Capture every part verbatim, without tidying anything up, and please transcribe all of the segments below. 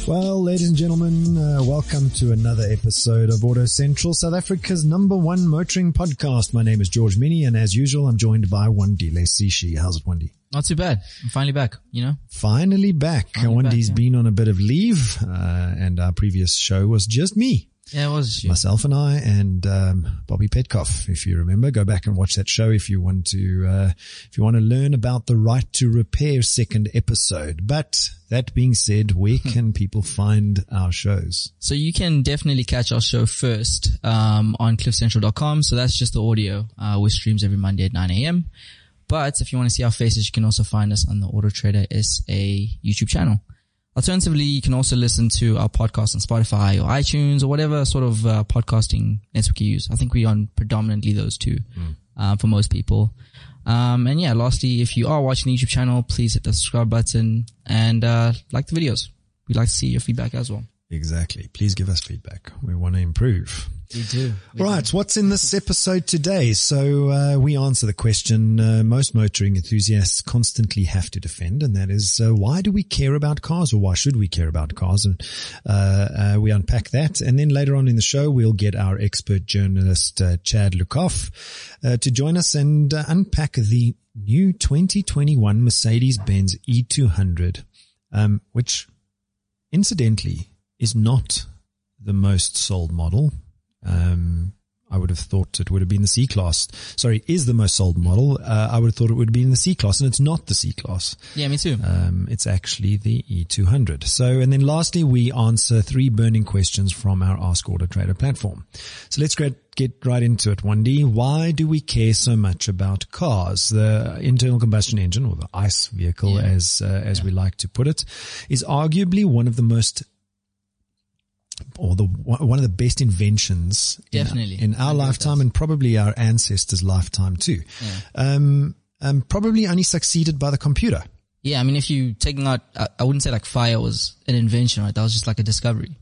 Well, ladies and gentlemen, uh, welcome to another episode of Auto Central, South Africa's number one motoring podcast. My name is George Minnie, and as usual, I'm joined by Wandi Lesishi. How's it, Wandi? Not too bad. I'm finally back, you know? Finally back. Finally Wandi's back, yeah. been on a bit of leave, uh, and our previous show was just me. Yeah, it was. Myself and I and um, Bobby Petkoff, if you remember. Go back and watch that show if you want to uh, if you want to learn about the right to repair second episode. But that being said, where can people find our shows? So you can definitely catch our show first um, on cliff central dot com. So that's just the audio, uh, which streams every Monday at nine a.m. But if you want to see our faces, you can also find us on the Auto Trader S A YouTube channel. Alternatively, you can also listen to our podcast on Spotify or iTunes or whatever sort of uh, podcasting network you use. I think we're on predominantly those two mm. uh, for most people. Um, and yeah, lastly, if you are watching the YouTube channel, please hit the subscribe button and uh, like the videos. We'd like to see your feedback as well. Exactly. Please give us feedback. We want to improve. We do. We right. do. What's in this episode today? So, uh, we answer the question, uh, most motoring enthusiasts constantly have to defend. And that is, uh, why do we care about cars, or why should we care about cars? And, uh, uh, we unpack that. And then later on in the show, we'll get our expert journalist, uh, Chad Lukoff, uh, to join us and uh, unpack the new twenty twenty-one Mercedes-Benz E two hundred, um, which incidentally is not the most sold model. Um, I would have thought it would have been the C-Class. Sorry, is the most sold model. Uh, I would have thought it would have been the C-Class, and it's not the C-Class. Yeah, me too. Um, it's actually the E two hundred. So, and then lastly, we answer three burning questions from our Ask Auto Trader platform. So let's get, get right into it. Wandi, why do we care so much about cars? The internal combustion engine, or the ICE vehicle, yeah. as, uh, as yeah. we like to put it, is arguably one of the most or the one of the best inventions Definitely. in our, in our lifetime, and probably our ancestors' lifetime too. Yeah. Um, um, probably only succeeded by the computer. Yeah, I mean, if you taking out, I, I wouldn't say like fire was an invention, right? That was just like a discovery.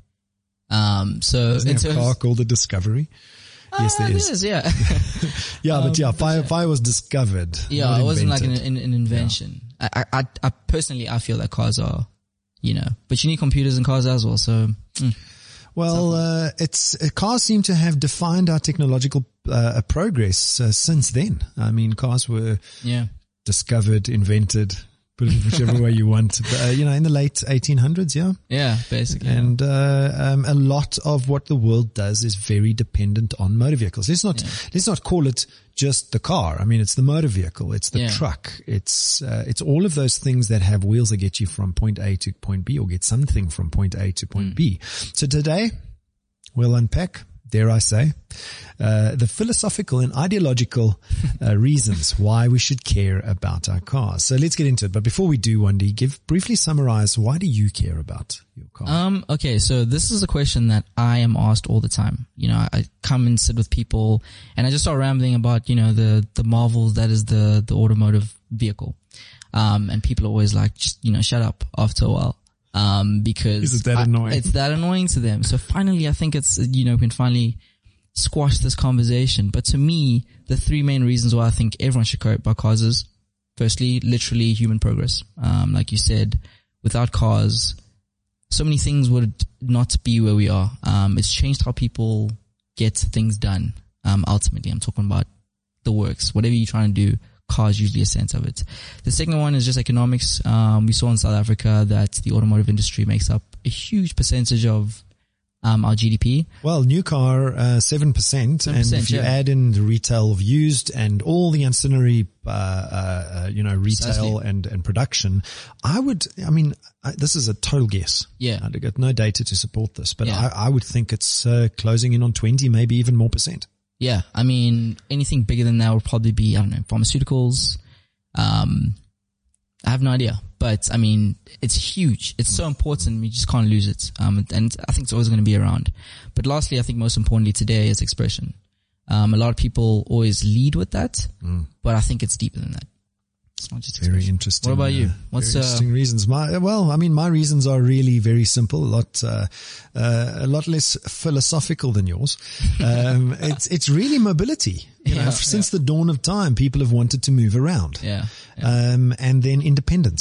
Um, so Isn't there a car called the Discovery? Uh, yes, there is. is. Yeah, yeah, um, but yeah, fire yeah. fire was discovered. Yeah, it wasn't like an, invented. an, an invention. Yeah. I, I, I personally, I feel that cars are, you know, but you need computers in cars as well. So. Mm. Well, uh, it's, uh, cars seem to have defined our technological, uh, progress, uh, since then. I mean, cars were yeah. discovered, invented, put it whichever way you want, but, uh, you know, in the late eighteen hundreds. Yeah. Yeah, basically. And, uh, um, a lot of what the world does is very dependent on motor vehicles. Let's not, yeah. let's not call it just the car. I mean, it's the motor vehicle. It's the yeah. truck. It's, uh, it's all of those things that have wheels that get you from point A to point B, or get something from point A to point mm. B. So today we'll unpack, dare I say, uh, the philosophical and ideological uh, reasons why we should care about our cars. So let's get into it. But before we do, Wandi, give briefly summarize, why do you care about your car? Um, okay. So this is a question that I am asked all the time. You know, I come and sit with people and I just start rambling about, you know, the, the marvels that is the, the automotive vehicle. Um, and people are always like, just, you know, shut up after a while. Um, because is it that annoying? I, it's that annoying to them. So finally, I think it's, you know, we can finally squash this conversation. But to me, the three main reasons why I think everyone should care about cars is, firstly, literally human progress. Um, like you said, without cars, so many things would not be where we are. Um, it's changed how people get things done. Um, ultimately, I'm talking about the works, whatever you're trying to do. Cars usually a sense of it. The second one is just economics. Um, we saw in South Africa that the automotive industry makes up a huge percentage of um, our G D P. Well, new car, uh, seven percent. And if you yeah. add in the retail of used and all the ancillary, uh, uh, you know, retail Precisely. and, and production, I would, I mean, I, this is a total guess. Yeah. I've got no data to support this, but yeah. I, I would think it's, uh, closing in on twenty, maybe even more percent. Yeah, I mean, anything bigger than that would probably be, I don't know, pharmaceuticals. Um, I have no idea, but I mean, it's huge. It's so important. We just can't lose it. Um, and I think it's always going to be around. But lastly, I think most importantly today is expression. Um, a lot of people always lead with that, mm. but I think it's deeper than that. It's not just expression. Very interesting. What about you? Uh, What's very interesting uh, reasons? My well, I mean, my reasons are really very simple. A lot, uh, uh, a lot less philosophical than yours. Um, it's it's really mobility. You know, yeah, since yeah. the dawn of time, people have wanted to move around. Yeah. yeah. Um, and then independence.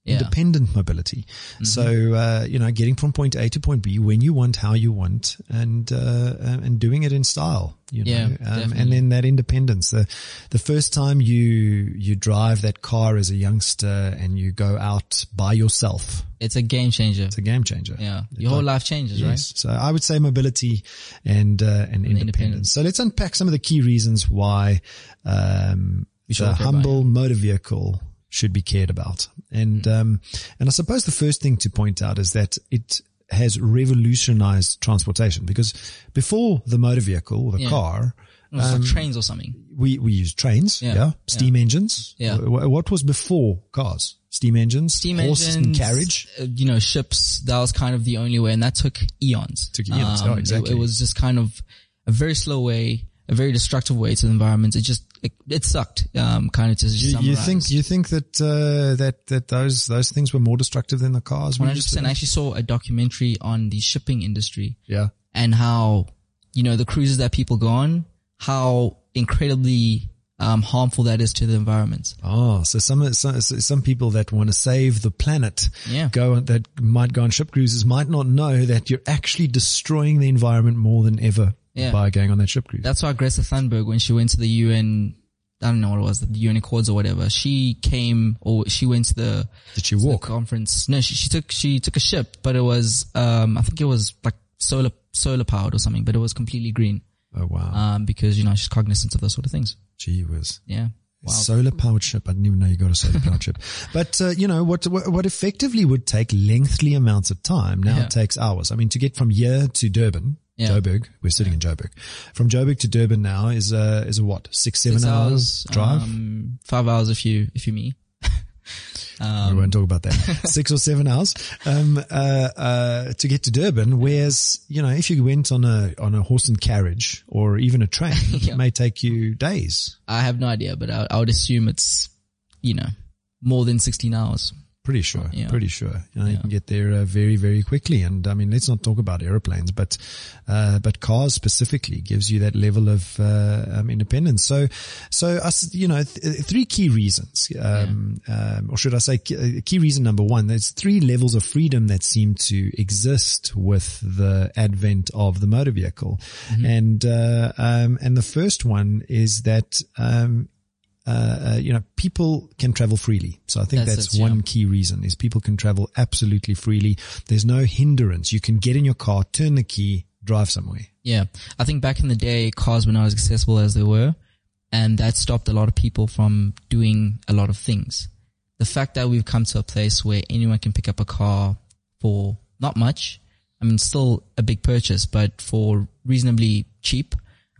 Yeah. independent mobility. Mm-hmm. So, uh, you know, getting from point A to point B when you want, how you want, and, uh, and doing it in style, you know, yeah, um, and then that independence. The, the first time you, you drive that car as a youngster and you go out by yourself, it's a game changer. It's a game changer. Yeah. Your whole life changes, yes. right? So I would say mobility and, uh, and, and independence. independence. So let's unpack some of the key reasons why, um, the humble motor vehicle should be cared about. And, um, and I suppose the first thing to point out is that it has revolutionized transportation, because before the motor vehicle or the yeah. car, it was um, like trains or something. We, we used trains. Yeah. yeah steam yeah. engines. Yeah. What was before cars? Steam engines, steam horses engines, and carriage. Uh, you know, ships. That was kind of the only way, and that took eons. Took eons. Um, oh, exactly. It, it was just kind of a very slow way, a very destructive way to the environment. It just, it, it sucked, um, kind of to you, summarize. You think, you think that, uh, that, that those, those things were more destructive than the cars? one hundred percent. I actually saw a documentary on the shipping industry. Yeah. And how, you know, the cruises that people go on, how incredibly, um, harmful that is to the environment. Oh, so some, some, some people that want to save the planet, yeah. go, that might go on ship cruises might not know that you're actually destroying the environment more than ever. Yeah. By going on that ship cruise. That's why Greta Thunberg, when she went to the U N, I don't know what it was, the U N Accords or whatever, she came, or she went to the, Did she walk? conference. No, she, she took, she took a ship, but it was, um, I think it was like solar, solar powered or something, but it was completely green. Oh, wow. Um, because, you know, she's cognizant of those sort of things. Gee whiz. Yeah. Wow. Solar powered ship. I didn't even know you got a solar powered ship. But, uh, you know, what, what, what effectively would take lengthy amounts of time now yeah. it takes hours. I mean, to get from here to Durban, yeah. Joburg, we're sitting yeah. in Joburg. From Joburg to Durban now is a, is a what? Six, seven Six hours, hours drive? Um, five hours if you, if you me. Um, we won't talk about that. Six or seven hours, um, uh, uh, to get to Durban. Whereas, you know, if you went on a, on a horse and carriage or even a train, yeah. it may take you days. I have no idea, but I, I would assume it's, you know, more than sixteen hours. Pretty sure. Yeah. Pretty sure. You know, yeah. you can get there uh, very, very quickly. And I mean, let's not talk about airplanes, but, uh, but cars specifically gives you that level of, uh, um, independence. So, so us, you know, th- three key reasons, um, yeah. um, or should I say key, key reason number one, there's three levels of freedom that seem to exist with the advent of the motor vehicle. Mm-hmm. And, uh, um, and the first one is that, um, Uh, uh, you know, people can travel freely. So I think that's, that's it, one yeah. key reason is people can travel absolutely freely. There's no hindrance. You can get in your car, turn the key, drive somewhere. Yeah. I think back in the day, cars were not as accessible as they were, and that stopped a lot of people from doing a lot of things. The fact that we've come to a place where anyone can pick up a car for not much, I mean, still a big purchase, but for reasonably cheap,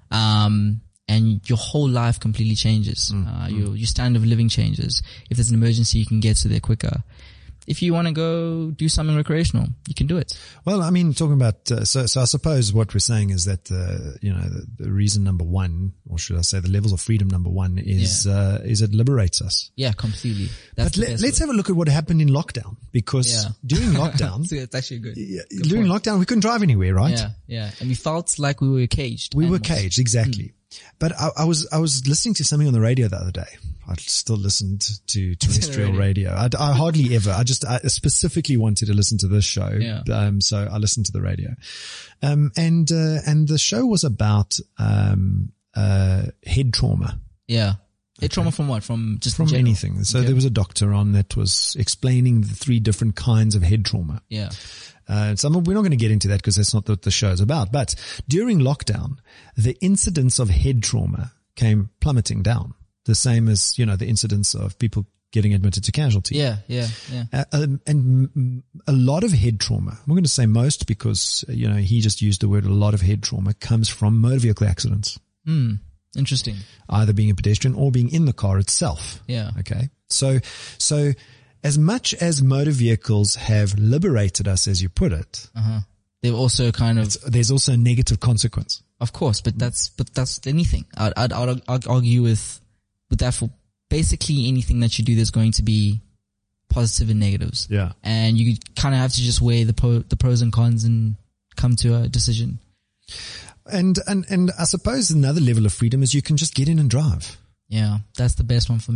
um, and your whole life completely changes. Mm, uh, mm. your, your standard of living changes. If there's an emergency, you can get to there quicker. If you want to go do something recreational, you can do it. Well, I mean, talking about, uh, so, so I suppose what we're saying is that, uh, you know, the, the reason number one, or should I say the levels of freedom number one is, yeah. uh, is it liberates us. Yeah, completely. That's but let, let's way. have a look at what happened in lockdown, because yeah. during lockdown, so it's actually good. Yeah, good during point. lockdown, we couldn't drive anywhere, right? Yeah, yeah. And we felt like we were caged. We animals. were caged, exactly. Mm. But I, I was, I was listening to something on the radio the other day. I still listened to terrestrial radio. I, I hardly ever, I just, I specifically wanted to listen to this show. Yeah. Um, so I listened to the radio. Um, and, uh, and the show was about, um, uh, head trauma. Yeah. Head okay. trauma from what? From just from anything. So okay. there was a doctor on that was explaining the three different kinds of head trauma. Yeah. Uh, some, we're not going to get into that because that's not what the show's about. But during lockdown, the incidence of head trauma came plummeting down. The same as, you know, the incidence of people getting admitted to casualty. Yeah, yeah, yeah. Uh, um, and m- a lot of head trauma, I'm going to say most because, you know, he just used the word a lot of head trauma comes from motor vehicle accidents. Hmm. Interesting. Either being a pedestrian or being in the car itself. Yeah. Okay. So, so as much as motor vehicles have liberated us, as you put it, uh-huh. they've also kind of, it's, there's also a negative consequence. Of course, but that's, but that's anything. I'd, I'd, I'd, I'd argue with, with that for basically anything that you do, there's going to be positive and negatives. Yeah. And you kind of have to just weigh the po- the pros and cons and come to a decision. And, and, and I suppose another level of freedom is you can just get in and drive. Yeah. That's the best one for me.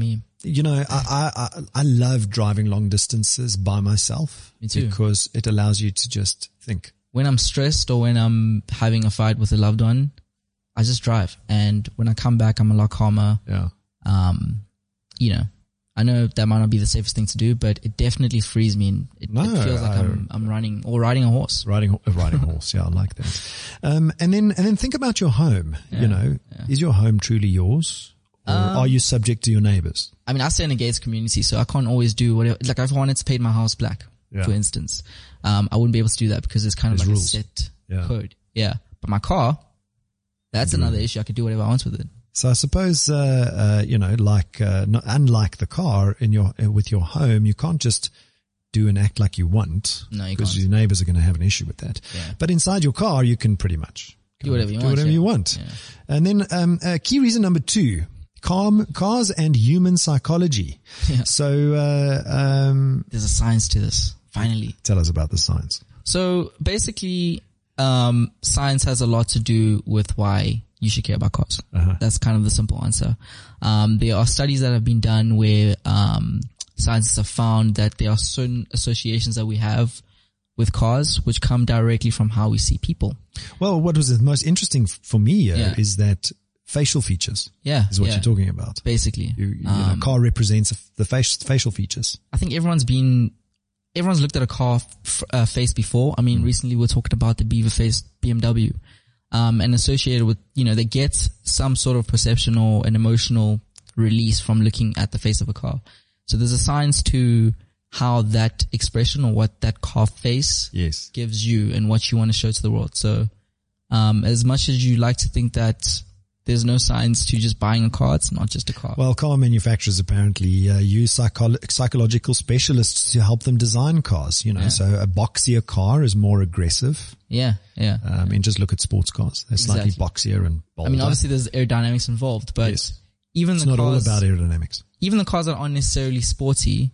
you know, I, I, I love driving long distances by myself. Me too. Because it allows you to just think. When I'm stressed or when I'm having a fight with a loved one, I just drive. And when I come back, I'm a lot calmer. Yeah. Um, you know, I know that might not be the safest thing to do, but it definitely frees me, and it, No, it feels like I- I'm I'm running or riding a horse. Riding, a riding a horse. Yeah, I like that. Um, and then, and then think about your home. You know, is your home truly yours, or Um, are you subject to your neighbors? I mean, I stay in a gated community, so I can't always do whatever. Like, if I wanted to paint my house black, Yeah. for instance, um, I wouldn't be able to do that because it's kind of There's like rules. a set Yeah. code. Yeah, but my car, that's another issue. I could do whatever I want with it. So I suppose, uh, uh, you know, like, uh, not, unlike the car in your, uh, with your home, you can't just do and act like you want. No, you because can't. your neighbors are going to have an issue with that. Yeah. But inside your car, you can pretty much Do whatever you do want. whatever yeah. you want. Yeah. And then, um, uh, key reason number two, calm, cars and human psychology. Yeah. So, uh, um, There's a science to this. Finally. tell us about the science. So basically, um, science has a lot to do with why you should care about cars. Uh-huh. That's kind of the simple answer. Um, there are studies that have been done where, um, scientists have found that there are certain associations that we have with cars which come directly from how we see people. Well, what was the most interesting f- for me uh, Yeah. is that facial features Yeah. is what yeah, you're talking about. Basically. You, you know, Um, car represents the face, facial features. I think everyone's been, everyone's looked at a car f- uh, face before. I mean, Mm. recently we were talking about the beaver faced B M W, um, and associated with, you know, they get some sort of perception or an emotional release from looking at the face of a car. So there's a science to how that expression or what that car face Yes. gives you and what you want to show to the world. So, um, as much as you like to think that there's no science to just buying a car, it's not just a car. Well, car manufacturers apparently uh, use psycho- psychological specialists to help them design cars. You know, Yeah. so a boxier car is more aggressive. yeah, yeah. Um, and just look at sports cars; they're slightly Exactly. boxier and bolder. I mean, obviously there's aerodynamics involved, but Yes. even it's the not all cars, about aerodynamics. even the cars that aren't necessarily sporty,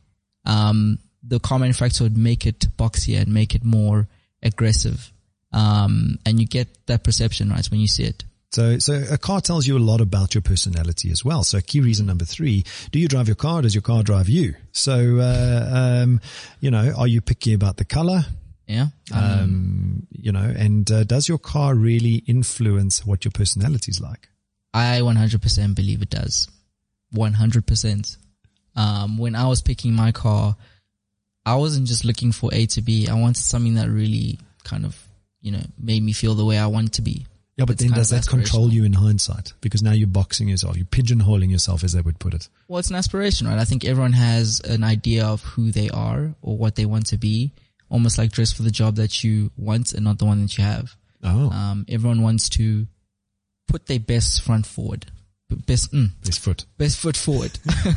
um, the car manufacturer would make it boxier and make it more aggressive. Um, and you get that perception, right, when you see it. So, so a car tells you a lot about your personality as well. So key reason number three, do you drive your car? Does your car drive you? So, uh, um, you know, are you picky about the color? Yeah. Um, Um, you know, and uh, does your car really influence what your personality is like? I one hundred percent believe it does. one hundred percent. Um, when I was picking my car, I wasn't just looking for A to B. I wanted something that really kind of, you know, made me feel the way I want to be. Yeah, but It's then kind does of that control aspirational. you in hindsight? Because now you're boxing yourself, you're pigeonholing yourself, as they would put it. Well, it's an aspiration, right? I think everyone has an idea of who they are or what they want to be, almost like dress for the job that you want and not the one that you have. Oh, Um, everyone wants to put their best front forward, best, mm, best foot. best foot forward.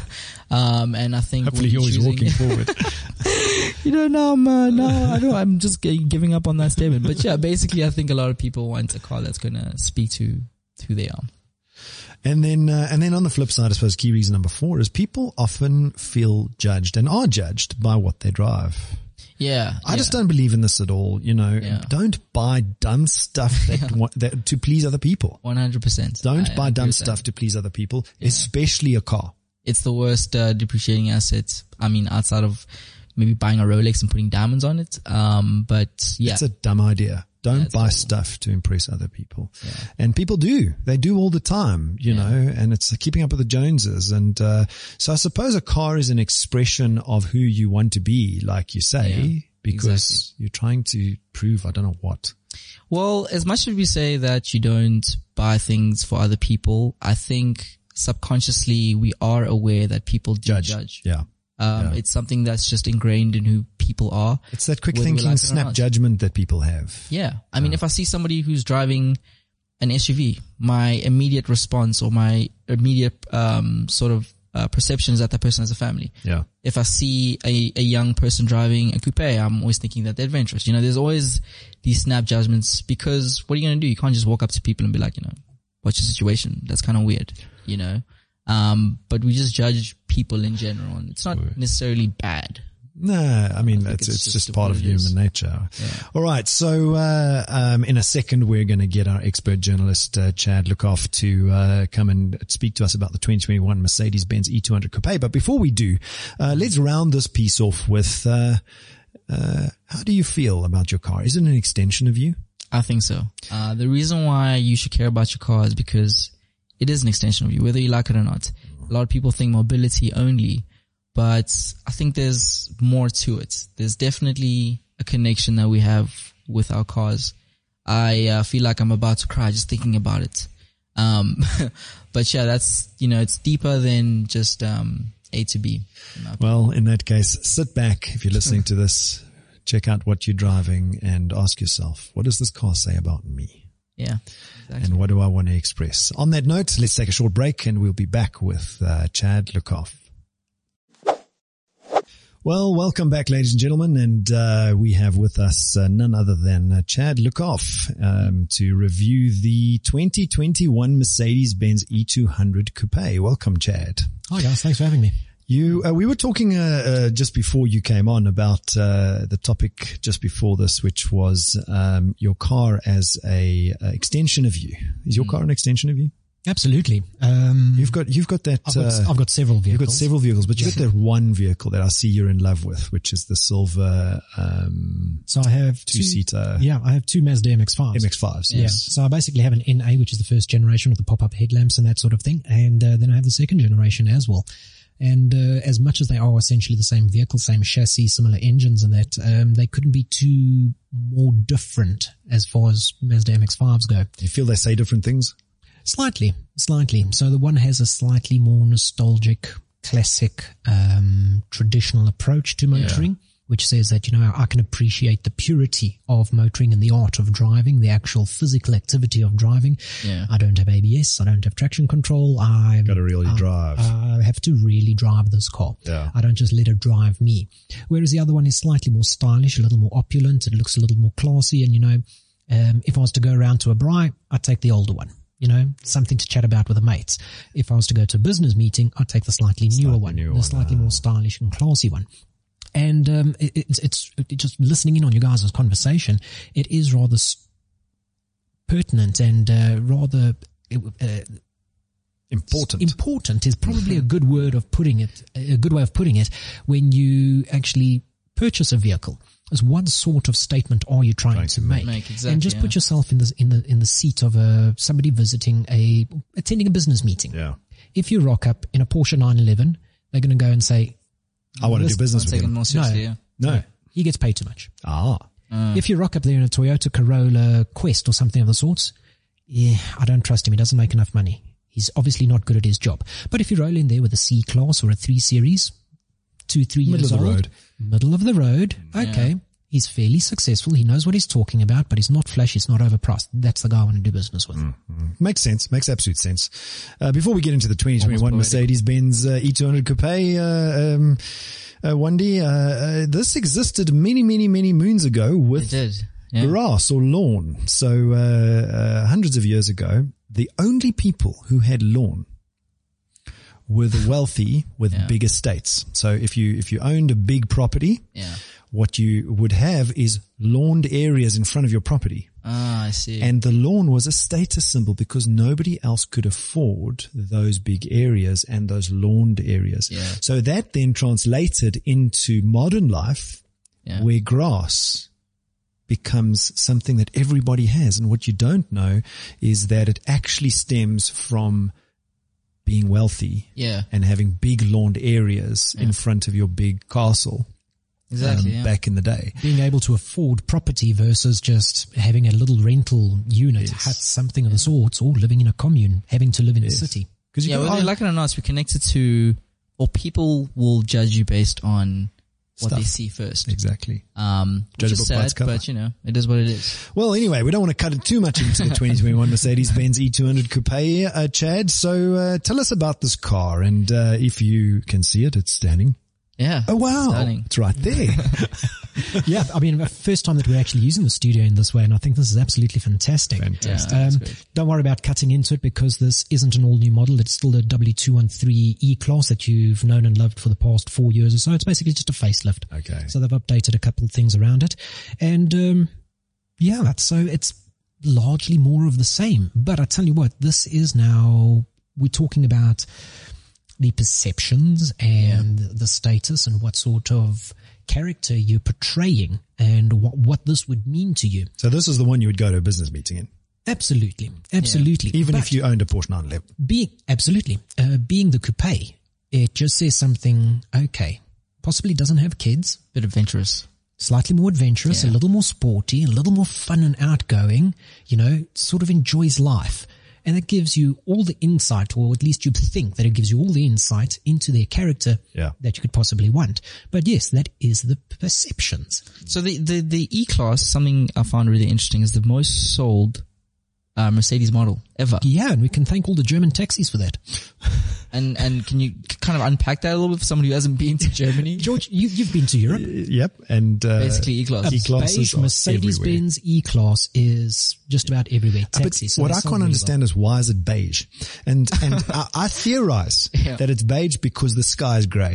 um, and I think Hopefully when you're always choosing- walking forward. You don't know, man. No, I don't. I'm just g- giving up on that statement. But yeah, basically, I think a lot of people want a car that's going to speak to who they are. And then, uh, and then on the flip side, I suppose key reason number four is people often feel judged and are judged by what they drive. Yeah. I yeah. just don't believe in this at all. You know, Yeah. don't buy dumb stuff that, wa- that to please other people. one hundred percent. Don't I buy agree dumb with that. stuff to please other people, especially a car. It's the worst uh, depreciating asset. I mean, outside of maybe buying a Rolex and putting diamonds on it. Um, but yeah, It's a dumb idea. Don't That's buy awful. stuff to impress other people. Yeah. And people do. They do all the time, you Yeah. know, and it's keeping up with the Joneses. And, uh, so I suppose a car is an expression of who you want to be, like you say, Yeah, because exactly. you're trying to prove, I don't know what. well, as much as we say that you don't buy things for other people, I think subconsciously we are aware that people do Judge. judge. Yeah. Um, Yeah. It's something that's just ingrained in who people are. It's that quick Whether we thinking, like it or snap not. judgment that people have. Yeah. I mean, if I see somebody who's driving an S U V, my immediate response or my immediate, um, sort of, uh, perception is that that person has a family. Yeah. If I see a, a young person driving a coupe, I'm always thinking that they're adventurous. You know, there's always these snap judgments because what are you going to do? You can't just walk up to people and be like, you know, what's your situation? That's kind of weird, you know? Um, but we just judge people in general and it's not necessarily bad. No, I mean, I it's, it's it's just just part what of it is. human nature. Yeah. All right. So, uh, um, in a second, we're going to get our expert journalist, uh, Chad Lukoff, to, uh, come and speak to us about the twenty twenty-one Mercedes-Benz E two hundred Coupe. But before we do, uh, let's round this piece off with, uh, uh, how do you feel about your car? Is it an extension of you? I think so. Uh, the reason why you should care about your car is because it is an extension of you, whether you like it or not. A lot of people think mobility only, but I think there's more to it. There's definitely a connection that we have with our cars. I uh, feel like I'm about to cry just thinking about it. Um, but yeah, that's, you know, it's deeper than just, um, A to B. Well, in that case, sit back if you're listening to this, check out what you're driving and ask yourself, what does this car say about me? Yeah. Exactly. And what do I want to express? On that note, let's take a short break and we'll be back with uh, Chad Lukoff. Well, welcome back, ladies and gentlemen, and uh, we have with us uh, none other than uh, Chad Lukoff um, to review the twenty twenty-one Mercedes-Benz E two hundred Coupe. Welcome, Chad. Hi guys, thanks for having me. You, uh, we were talking uh, uh, just before you came on about uh, the topic just before this, which was um, your car as a uh, extension of you. Is your mm. car an extension of you? Absolutely. Um, you've got you've got that. I've got, uh, I've got several vehicles. You've got several vehicles, but you've got that one vehicle that I see you're in love with, which is the silver. Um, so I have two two seater. Yeah, I have two Mazda M X fives. M X fives. Yeah. Yes. So I basically have an N A, which is the first generation with the pop-up headlamps and that sort of thing, and uh, then I have the second generation as well. And uh, as much as they are essentially the same vehicle, same chassis, similar engines and that, um, they couldn't be too more different as far as Mazda M X fives go. You feel they say different things? Slightly, slightly. So the one has a slightly more nostalgic, classic, um, traditional approach to motoring, yeah. which says that, you know, I can appreciate the purity of motoring and the art of driving, the actual physical activity of driving. Yeah. I don't have A B S. I don't have traction control. I've got to really I, drive. I have to really drive this car. Yeah. I don't just let it drive me. Whereas the other one is slightly more stylish, a little more opulent. It looks a little more classy. And, you know, um, if I was to go around to a braai, I'd take the older one. You know, something to chat about with the mates. If I was to go to a business meeting, I'd take the slightly newer slightly one, newer the one, slightly uh, more stylish and classy one. And um, it, it's, it's it just listening in on you guys' conversation. It is rather pertinent and uh, rather uh, important. Important is probably a good word of putting it. A good way of putting it. When you actually purchase a vehicle, as what sort of statement are you trying, trying to, to make? make exactly, and just yeah. put yourself in the in the in the seat of a somebody visiting a attending a business meeting. Yeah. If you rock up in a Porsche nine eleven, they're going to go and say, "I want to do business with him." More seriously, no, yeah. no, he gets paid too much. Ah. Uh, if you rock up there in a Toyota Corolla Quest or something of the sorts, yeah, I don't trust him. He doesn't make enough money. He's obviously not good at his job. But if you roll in there with a C Class or a three Series, two, three middle years of the old, road, middle of the road, okay. Yeah. He's fairly successful. He knows what he's talking about, but he's not flash. He's not overpriced. That's the guy I want to do business with. Mm-hmm. Makes sense. Makes absolute sense. Uh, before we get into the twenty twenty-one Mercedes-Benz uh, E two hundred Coupe, uh, um, uh, Wendy, uh, uh, this existed many, many, many moons ago with it did. Yeah. grass or lawn. So, uh, uh, hundreds of years ago, the only people who had lawn were the wealthy with yeah. big estates. So if you, if you owned a big property, yeah. what you would have is lawned areas in front of your property. Ah, I see. And the lawn was a status symbol because nobody else could afford those big areas and those lawned areas. Yeah. So that then translated into modern life yeah. where grass becomes something that everybody has. And what you don't know is that it actually stems from being wealthy yeah. and having big lawned areas yeah. in front of your big castle. Exactly. Um, yeah. Back in the day. Being able to afford property versus just having a little rental unit, Yes. hut, something of the sorts, or living in a commune, having to live in Yes. a city. Because yeah, whether you like it or not, we're connected to, or people will judge you based on what Stuff. they see first. Exactly. Um, Judge which a is book by its sad, cover. but you know, it is what it is. Well, anyway, we don't want to cut it too much into the twenty twenty-one Mercedes-Benz E two hundred Coupe, uh, Chad. So, uh, tell us about this car. And, uh, if you can see it, it's standing Yeah. Oh, wow. Stunning. It's right there. Yeah, I mean, the first time that we're actually using the studio in this way, and I think this is absolutely fantastic. Fantastic. Yeah, that's Um, great. don't worry about cutting into it because this isn't an all-new model. It's still the W two thirteen E-Class that you've known and loved for the past four years or so. It's basically just a facelift. Okay. So they've updated a couple of things around it. And, um, yeah, so it's largely more of the same. But I tell you what, this is now, we're talking about the perceptions and yeah. the status and what sort of character you're portraying and what, what this would mean to you. So this is the one you would go to a business meeting in? Absolutely. Absolutely. Yeah. Even but if you owned a Porsche nine eleven? Being, absolutely. Uh, being the coupe, it just says something, okay, possibly doesn't have kids. Bit adventurous. Slightly more adventurous, Yeah. a little more sporty, a little more fun and outgoing, you know, sort of enjoys life. And that gives you all the insight, or at least you think that it gives you all the insight into their character Yeah. that you could possibly want. But yes, that is the perceptions. So the, the, the E-Class, something I found really interesting, is the most sold uh, Mercedes model ever. Yeah, and we can thank all the German taxis for that. And and can you kind of unpack that a little bit for somebody who hasn't been to Germany? George, you, you've been to Europe. Yep. And, uh, Basically E-Class. A E-Classes beige are Mercedes-Benz E-Class is just about everywhere. Uh, Taxi, But so what they I sell can't really understand is why is it beige? And, and I, I theorize Yeah. that it's beige because the sky is grey.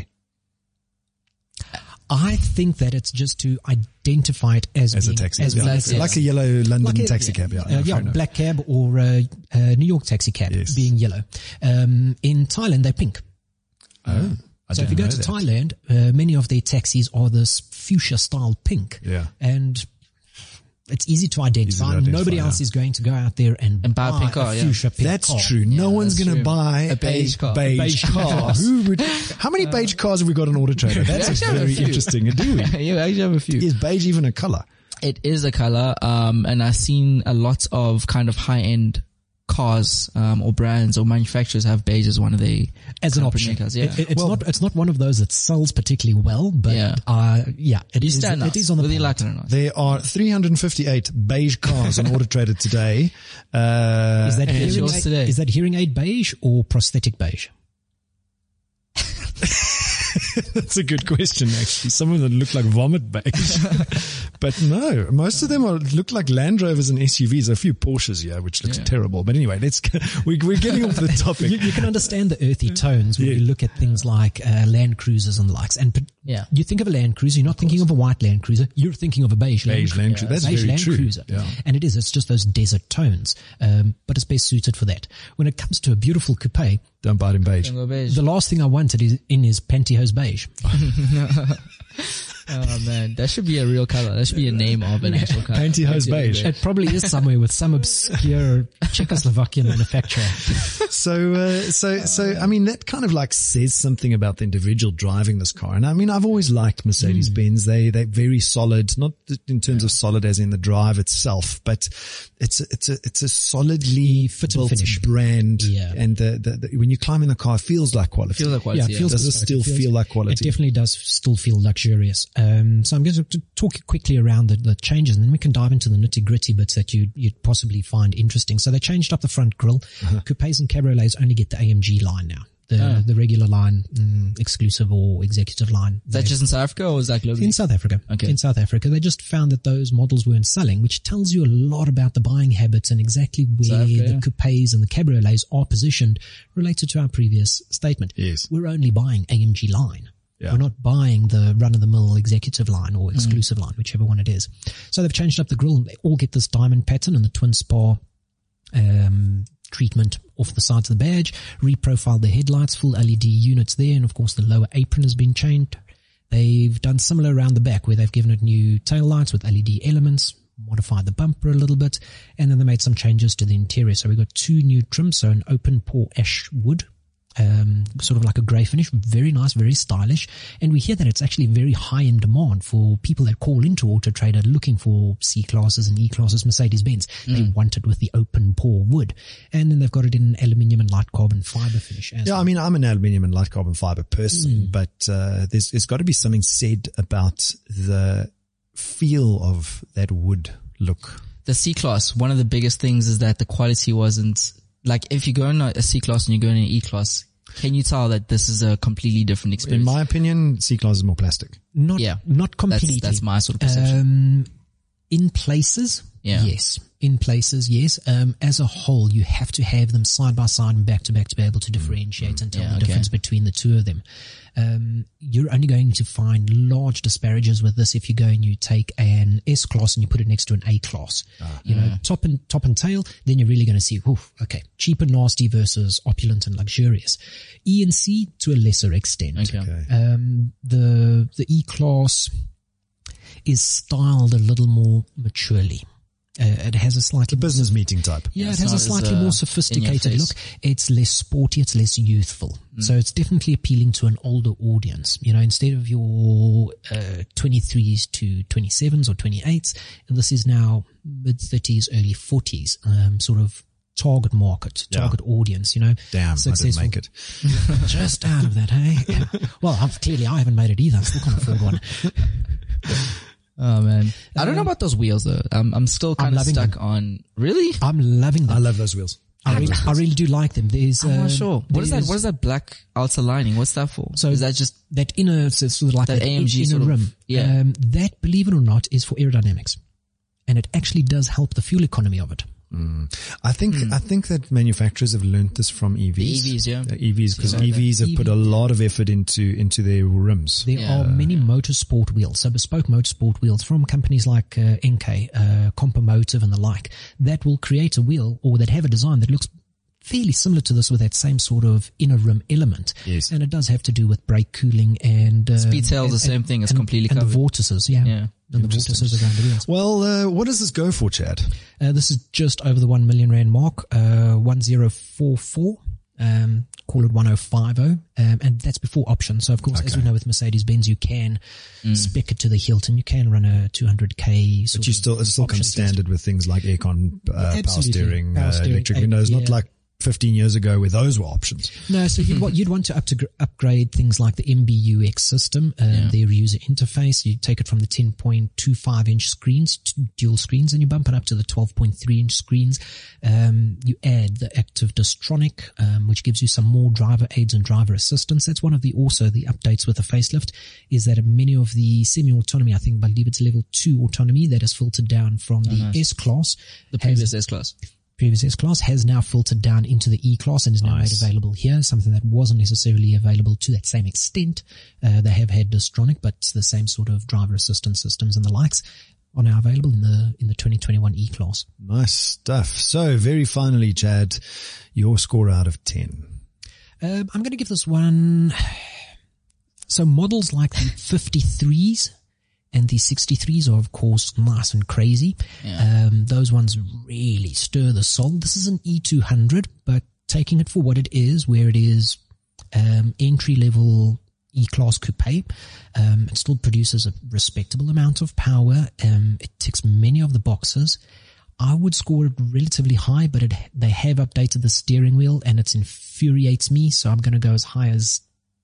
well. I think that it's just to identify it as, As a being, taxi. as Yeah. being Like- a Like a yellow London Like a- taxi cab. Yeah. Uh, yeah, yeah, fair enough. black cab or uh, uh, New York taxi cab Yes. being yellow. Um, in Thailand, they're pink. Oh, I So if you didn't go know to that. Thailand, uh, many of their taxis are this fuchsia style pink. Yeah. And it's easy to identify. identify, Nobody else yeah. is going to go out there and, And buy a pink car, yeah. fuchsia pink That's car. true. No Yeah, one's that's going to true. buy A beige car. beige, Beige car. car. Who would, how many beige cars have we got on Auto Trader? That's actually have a very few. interesting. Do we? You actually have a few. Is beige even a color? It is a color, um, and I've seen a lot of kind of high-end cars, um, or brands or manufacturers have beige as one of the As an company option. cars, yeah. It- it- it's Well- not, it's not one of those that sells particularly well, but, Yeah. uh, yeah, it You is, stand it out, is on the whether you palette. like it or not. There are three hundred fifty-eight beige cars on Auto Trader today. Uh, Is that, and- hearing yours aid, today. is that hearing aid beige or prosthetic beige? That's a good question, actually. Some of them look like vomit beige. But no, most of them are, look like Land Rovers and S U Vs. A few Porsches here, which looks Yeah. terrible. But anyway, let's, we, we're getting off the topic. You, you can understand the earthy tones when Yeah. you look at things like uh, Land Cruisers and the likes. And p- Yeah. you think of a Land Cruiser, you're not thinking of a white Land Cruiser, you're thinking of a beige, Beige Land, Land Cruiser. Cruiser. That's beige very Land true. Cruiser. Yeah. And it is, it's just those desert tones. Um, but it's best suited for that. When it comes to a beautiful coupe, Don't buy it in beige. Don't go beige. the last thing I wanted is in is pantyhose beige. Oh man, that should be a real color. That should be a name of an actual color. Pantyhose beige. It probably is somewhere with some obscure Czechoslovakian manufacturer. So, uh, so, so, I mean, that kind of like says something about the individual driving this car. And I mean, I've always liked Mercedes Benz. They, they're very solid, not in terms of solid as in the drive itself, but it's, a, it's a, it's a solidly fit and built finish. brand. Yeah. And the, the, the, when you climb in the car, it feels like quality. Feels like quality. Yeah, it Yeah, feels Does it bespoke. still It feels- feel like It quality? definitely does still feel luxurious. Um, so I'm going to talk quickly around the, the changes, and then we can dive into the nitty gritty bits that you, you'd possibly find interesting. So they changed up the front grille. Uh-huh. Coupes and cabriolets only get the A M G line now. The, Oh. the regular line, mm, exclusive or executive line. Is that they- just in South Africa or is that globally? in South Africa. Okay. In South Africa, they just found that those models weren't selling, which tells you a lot about the buying habits and exactly where South Africa, the yeah. coupes and the cabriolets are positioned related to our previous statement. Yes. We're only buying A M G line. Yeah. We're not buying the run-of-the-mill executive line or exclusive line, whichever one it is. So they've changed up the grille. They all get this diamond pattern and the twin spar um, treatment off the sides of the badge, reprofiled the headlights, full L E D units there, and of course the lower apron has been changed. They've done similar around the back where they've given it new tail lights with L E D elements, modified the bumper a little bit, and then they made some changes to the interior. So we've got two new trims, so an open pore ash wood, um, sort of like a grey finish, very nice, very stylish. And we hear that it's actually very high in demand for people that call into Auto Trader looking for C-classes and E-classes, Mercedes-Benz. Mm. They want it with the open pore wood. And then they've got it in aluminium and light carbon fiber finish as Yeah, well. I mean, I'm an aluminium and light carbon fiber person, Mm. but uh, there's, there's got to be something said about the feel of that wood look. The C-Class, one of the biggest things is that the quality wasn't, like if you go in a C-Class and you go in an E-Class, Can you tell that this is a completely different In experience? my opinion, C-Class is more plastic. Not, Yeah. not completely. That's, that's my sort of perception. Um, in places, Yeah. yes. In places, yes. Um, as a whole, you have to have them side by side and back to back to be able to differentiate and tell Yeah, the okay. difference between the two of them. Um, you're only going to find large disparages with this if you go and you take an S class and you put it next to an A class. you know, top and top and tail, then you're really going to see, oof, okay, cheap and nasty versus opulent and luxurious. E and C to a lesser extent. Okay. Okay. Um, the the E class is styled a little more maturely. Uh, it has a slightly The business meeting type. yeah, It's it has not a as, slightly uh, more in sophisticated your look. face. It's less sporty, it's less youthful. So it's definitely appealing to an older audience. You know, instead of your uh, twenty-threes to twenty-sevens or twenty-eights, this is now mid-thirties, early forties, um, sort of target market, Yeah. target audience, you know. Damn, I didn't Successful. make it. Just out of that, hey? Yeah. Well, I've, clearly I haven't made it either. I still can't afford one. Oh man. I don't know about those wheels though. I'm, I'm still kind of loving stuck them. on, really? I'm loving them. I love those wheels. I really, I really do like them. There's, I'm uh, not sure. What is that? there's- What is that black outer lining? What's that for? So is that just, that inner, so sort of like That that A M G inner sort of- rim? yeah. Um, that, believe it or not, is for aerodynamics, and it actually does help the fuel economy of it. I think I think that manufacturers have learnt this from E Vs. The E Vs, yeah. Uh, E Vs, because Yeah. E Vs have E V put a lot of effort into into their rims. There Yeah. are many motorsport wheels, so bespoke motorsport wheels from companies like uh, N K, uh, Compomotive, and the like, that will create a wheel or that have a design that looks fairly similar to this with that same sort of inner rim element. Yes. And it does have to do with brake cooling and uh, Speed tail's and- the same and- thing, it's and- completely and covered. the vortices, yeah, Yeah. and the vortices around the wheels. Well, uh, what does this go for, Chad? Uh, this is just over the one million rand mark, uh, one zero four four. Um, call it one oh five oh, um, and that's before option. So of course, as Okay. we know with Mercedes-Benz, you can spec it to the hilt and you can run a two hundred K. sort But you of still it still option comes test. standard with things like aircon, uh, power absolutely. steering, Power uh, steering, electric uh, windows. Not yeah. like fifteen years ago where those were options. No, so you'd, wa- you'd want to up to, upgrade things like the M B U X system, um, Yeah. their user interface. You take it from the ten point two five inch screens, to dual screens, and you bump it up to the twelve point three inch screens. Um, you add the Active Distronic, um, which gives you some more driver aids and driver assistance. That's one of the, also the updates with the facelift, is that many of the semi-autonomy, I think, I believe it's level two autonomy that is filtered down from the nice. S-Class. The has- previous S-Class. previous S-Class has now filtered down into the E-Class and is now Nice. made available here, something that wasn't necessarily available to that same extent. Uh, they have had Distronic, but the same sort of driver assistance systems and the likes are now available in the in the twenty twenty-one E-Class. Nice stuff. So very finally, Chad, your score out of ten. Um, I'm going to give this one. So models like the fifty-threes and the sixty-threes are, of course, nice and crazy. Yeah. Um, those ones really stir the soul. This is an E two hundred, but taking it for what it is, where it is um, entry-level E-Class coupe, um, it still produces a respectable amount of power. Um, it ticks many of the boxes. I would score it relatively high, but it, they have updated the steering wheel, and it infuriates me, so I'm going to go as high as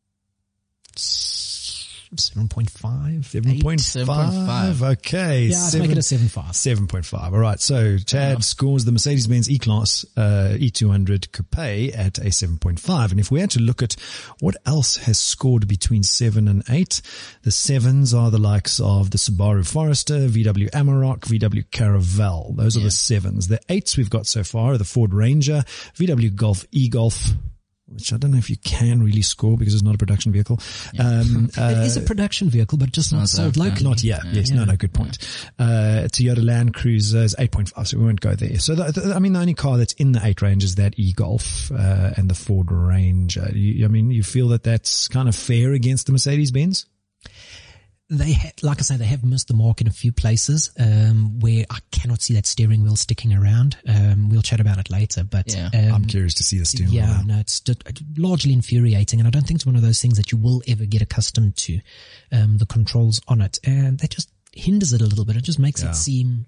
seven point five. seven point seven point five. five. Okay. Yeah, let's make it a seven point five. seven point five. All right. So Chad scores the Mercedes-Benz E-Class uh, E two hundred Coupe at a seven point five. And if we had to look at what else has scored between seven and eight, the sevens are the likes of the Subaru Forester, V W Amarok, V W Caravelle. Those are Yeah. the sevens. The eights we've got so far are the Ford Ranger, V W Golf, E-Golf, which I don't know if you can really score because it's not a production vehicle. Um, uh, It is a production vehicle, but just not not sold that, locally. not yet. Yes. No, no, good point. Uh, Toyota Land Cruiser is eight point five, so we won't go there. So, the, the, I mean, the only car that's in the eight range is that e-Golf, uh, and the Ford Ranger. You, I mean, you feel that that's kind of fair against the Mercedes-Benz? They, ha- like I say, they have missed the mark in a few places, um, where I cannot see that steering wheel sticking around. Um, we'll chat about it later, but, Yeah. um, I'm curious to see the steering yeah, wheel. no, it's d- largely infuriating, and I don't think it's one of those things that you will ever get accustomed to, um, the controls on it, and that just hinders it a little bit. It just makes Yeah. it seem,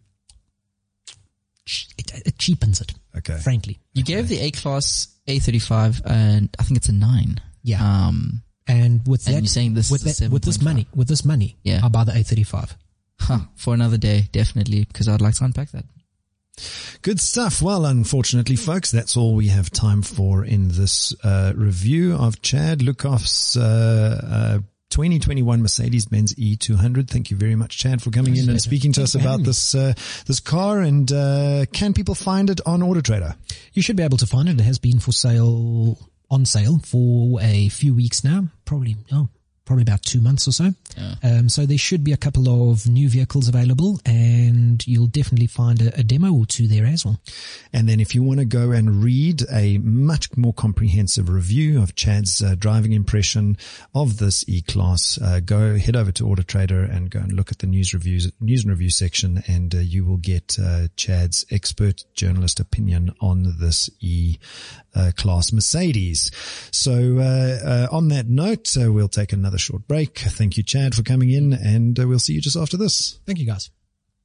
it, it cheapens it, Okay. frankly. You gave the A-Class A thirty-five, and I think it's a nine. Yeah. Um, And with And that, you're saying this with is a that, with this seven point money, with this money, Yeah. I'll buy the A thirty-five. huh, for another day, definitely, because I'd like to unpack that. Good stuff. Well, unfortunately, folks, that's all we have time for in this uh, review of Chad Lukoff's uh, uh, twenty twenty-one Mercedes-Benz E two hundred. Thank you very much, Chad, for coming in and speaking to us about this uh, this car. And uh, can people find it on AutoTrader? You should be able to find it. It has been for sale, on sale for a few weeks now, probably, oh, probably about two months or so. Yeah. Um, so there should be a couple of new vehicles available, and you'll definitely find a, a demo or two there as well. And then if you want to go and read a much more comprehensive review of Chad's uh, driving impression of this E-Class, uh, go head over to AutoTrader and go and look at the news reviews, news and review section, and uh, you will get uh, Chad's expert journalist opinion on this E-Class Mercedes. So uh, uh, on that note, uh, we'll take another short break. Thank you, Chad, for coming in, and uh, we'll see you just after this. Thank you, guys.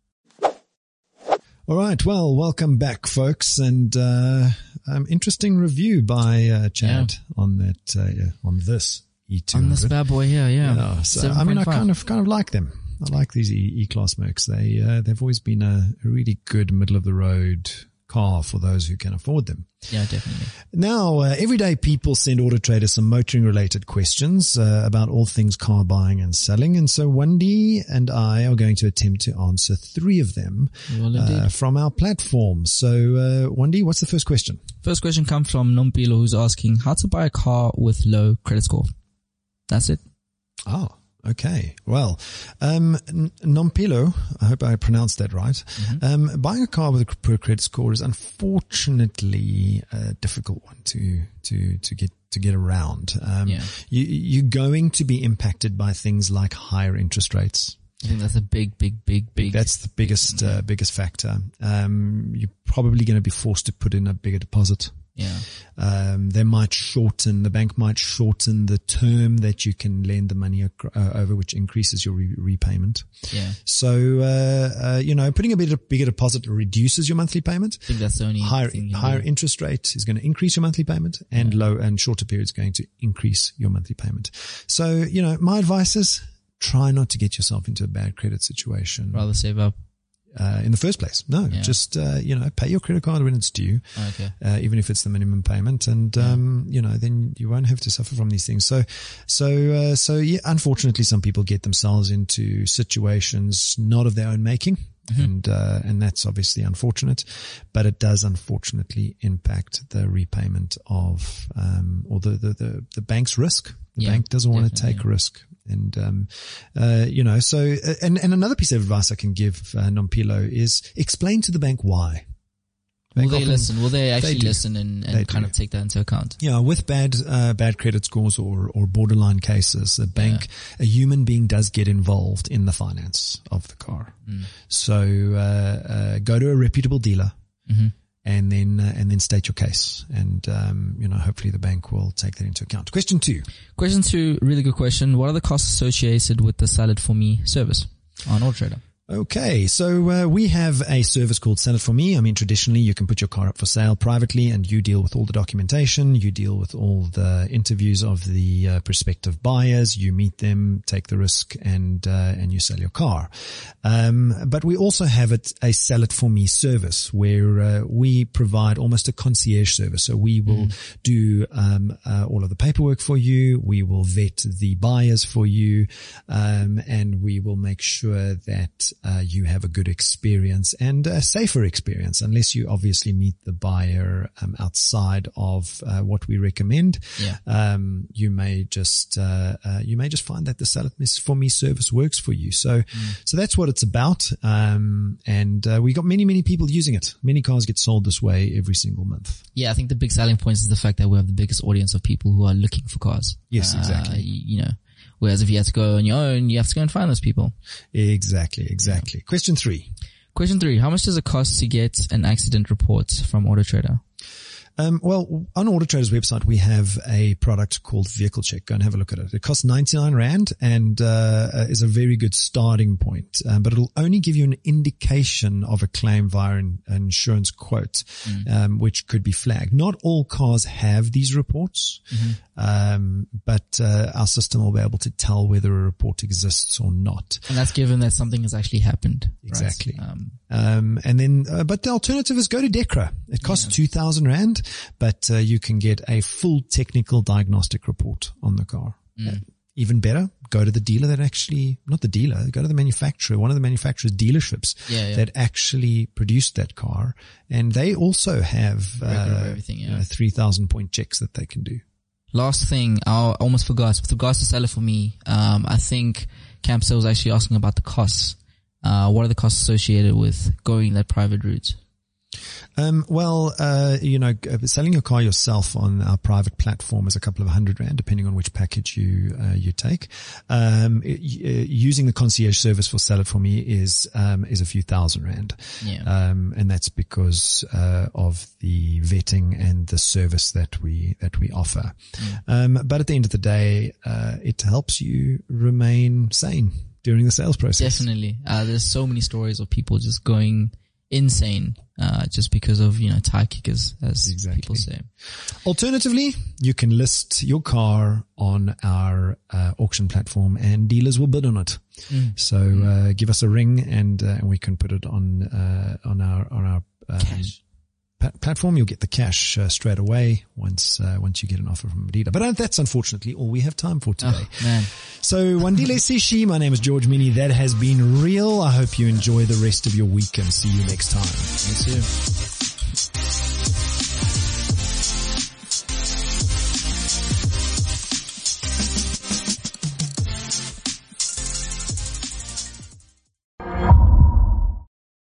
All right. Well, welcome back, folks, and uh, um, interesting review by uh, Chad yeah. on that uh, yeah, on this E two hundred. On this bad boy here, yeah. yeah so, I mean, I kind of kind of like them. I like these E- E-Class Mercs. They uh, they've always been a, a really good middle of the road car for those who can afford them. Yeah, definitely. Now, uh, everyday people send AutoTrader some motoring related questions uh, about all things car buying and selling. And so Wendy and I are going to attempt to answer three of them well, uh, from our platform. So, uh, Wendy, what's the first question? First question comes from Nompilo, who's asking how to buy a car with low credit score. That's it. Oh. Okay. Well, um, Nompilo, I hope I pronounced that right. Mm-hmm. Um, buying a car with a poor credit score is unfortunately a difficult one to, to, to get, to get around. Um, yeah. you, you're going to be impacted by things like higher interest rates. I think that's a big, big, big, big. That's the biggest, uh, biggest factor. Um, you're probably going to be forced to put in a bigger deposit. Yeah. Um, they might shorten, the bank might shorten the term that you can lend the money uh, over, which increases your re- repayment. Yeah. So, uh, uh, you know, putting a bit of bigger deposit reduces your monthly payment. I think that's the only higher, thing. Higher interest rate is going to increase your monthly payment, and yeah. low and shorter period is going to increase your monthly payment. So, you know, my advice is try not to get yourself into a bad credit situation. Rather save up. Uh, in the first place. No, yeah. just, uh, you know, pay your credit card when it's due. Okay. Uh, even if it's the minimum payment, and, um, you know, then you won't have to suffer from these things. So, so, uh, so yeah, unfortunately some people get themselves into situations not of their own making. Mm-hmm. And, uh, and that's obviously unfortunate, but it does unfortunately impact the repayment of, um, or the, the, the, the bank's risk. The yeah, bank doesn't want to take risk. And, um, uh, you know, so, and, and another piece of advice I can give, uh, Nompilo is explain to the bank why. Will they often, listen? Will they actually they listen and, and kind do. of take that into account? Yeah, with bad, uh, bad credit scores or, or borderline cases, the bank, yeah. a human being does get involved in the finance of the car. Mm. So, uh, uh, go to a reputable dealer. Mm-hmm. And then, uh, and then state your case. And, um, you know, hopefully the bank will take that into account. Question two. Question two, really good question. What are the costs associated with the Sell It For Me service on AutoTrader? Okay, so uh, we have a service called Sell It For Me. I mean, traditionally, you can put your car up for sale privately, and you deal with all the documentation. You deal with all the interviews of the uh, prospective buyers. You meet them, take the risk, and uh, and you sell your car. Um, but we also have it, a Sell It For Me service, where uh, we provide almost a concierge service. So we will mm. do um, uh, all of the paperwork for you. We will vet the buyers for you, um, and we will make sure that Uh, you have a good experience and a safer experience, unless you obviously meet the buyer um, outside of uh, what we recommend. Yeah. Um, you may just uh, uh, you may just find that the Sell It For Me service works for you. So, mm. so that's what it's about. Um, and uh, we got many, many people using it. Many cars get sold this way every single month. Yeah, I think the big selling point is the fact that we have the biggest audience of people who are looking for cars. Yes, exactly. Uh, you, you know. Whereas if you have to go on your own, you have to go and find those people. Exactly, exactly. Yeah. Question three. Question three. How much does it cost to get an accident report from AutoTrader? Um, well, on Auto Trader's website, we have a product called Vehicle Check. Go and have a look at it. It costs ninety-nine rand and uh, is a very good starting point, um, but it'll only give you an indication of a claim via an, an insurance quote, mm. um, which could be flagged. Not all cars have these reports, mm-hmm. um, but uh, our system will be able to tell whether a report exists or not. And that's given that something has actually happened. Exactly. Right? Um, um, and then, uh, but the alternative is go to DEKRA. It costs yeah. two thousand rand. But uh, you can get a full technical diagnostic report on the car. Mm. Uh, even better, go to the dealer that actually, not the dealer, go to the manufacturer, one of the manufacturer's dealerships yeah, yeah. that actually produced that car. And they also have uh, everything, yeah. you know, three thousand point checks that they can do. Last thing, I almost forgot. With regards to Seller For Me, um, I think Campsale was actually asking about the costs. Uh, what are the costs associated with going that private route? Um, well, uh, you know, selling your car yourself on our private platform is a couple of hundred rand, depending on which package you, uh, you take. Um, it, uh, using the concierge service for Sell It For Me is, um, is a few thousand rand. Yeah. Um, and that's because, uh, of the vetting and the service that we, that we offer. Yeah. Um, but at the end of the day, uh, it helps you remain sane during the sales process. Definitely. Uh, there's so many stories of people just going insane, uh, just because of, you know, tire kickers, as exactly. people say. Alternatively, you can list your car on our uh, auction platform and dealers will bid on it. Mm. So, uh, give us a ring and, uh, and we can put it on, uh, on our, on our, um, cash. Pa- platform. You'll get the cash uh, straight away once, uh, once you get an offer from a dealer. But uh, that's unfortunately all we have time for today. Oh, man. So, Wandile Sishi, my name is George Mini. That has been real. I hope you enjoy the rest of your week and see you next time. Me too.